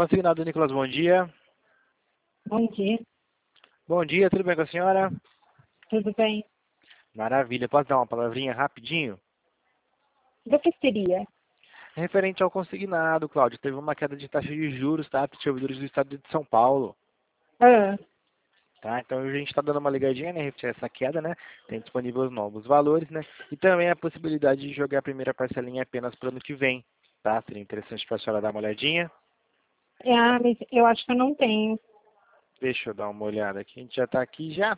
Consignado Nicolas, bom dia. Bom dia, Bom dia, tudo bem com a senhora? tudo bem? Maravilha, posso dar uma palavrinha rapidinho? Do que seria? Referente ao consignado, Cláudio, teve uma queda de taxa de juros, tá? Para os servidores do estado de São Paulo, Ah, tá? Então a gente está dando uma ligadinha, né? Referente a essa queda, né? Tem disponível os novos valores, né? E também a possibilidade de jogar a primeira parcelinha apenas para o ano que vem, tá? Seria interessante para a senhora dar uma olhadinha. mas eu acho que eu não tenho. Deixa eu dar uma olhada aqui, a gente já está aqui já.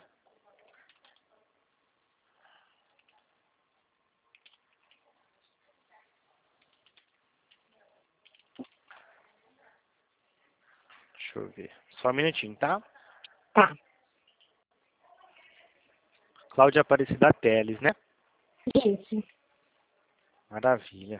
Deixa eu ver. Só um minutinho, tá? Tá, Cláudia Aparecida Teles, né? isso. Maravilha.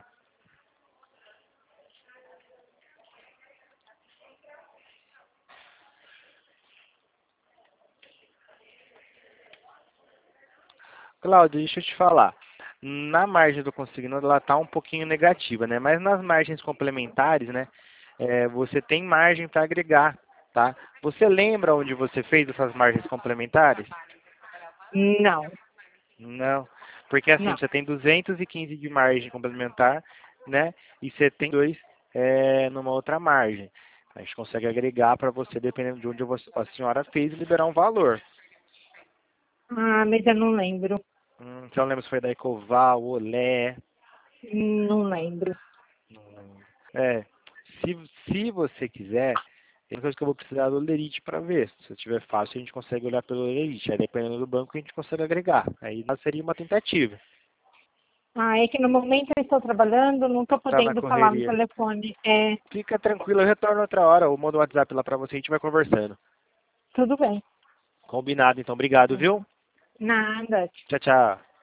Cláudia, deixa eu te falar. Na margem do consignado, ela está um pouquinho negativa, né? Mas nas margens complementares, né? Você tem margem para agregar, tá? Você lembra onde você fez essas margens complementares? Não, Não. Porque assim, não. você tem 215 de margem complementar, né? E 72 numa outra margem. A gente consegue agregar para você, dependendo de onde a senhora fez, e liberar um valor. Mas eu não lembro. Você não lembra se foi da Ecoval, Olé? Não lembro. É, se você quiser, tem coisa que eu vou precisar do Lerite para ver. Se tiver fácil, a gente consegue olhar pelo Lerite. Aí, dependendo do banco, a gente consegue agregar. Aí seria uma tentativa. É que no momento eu estou trabalhando, não estou Tá na podendo falar no correria. telefone. Fica tranquilo, eu retorno outra hora. Ou mando um WhatsApp lá para você e a gente vai conversando. Tudo bem. Combinado, então. Obrigado, viu? Nada. Tchau, tchau.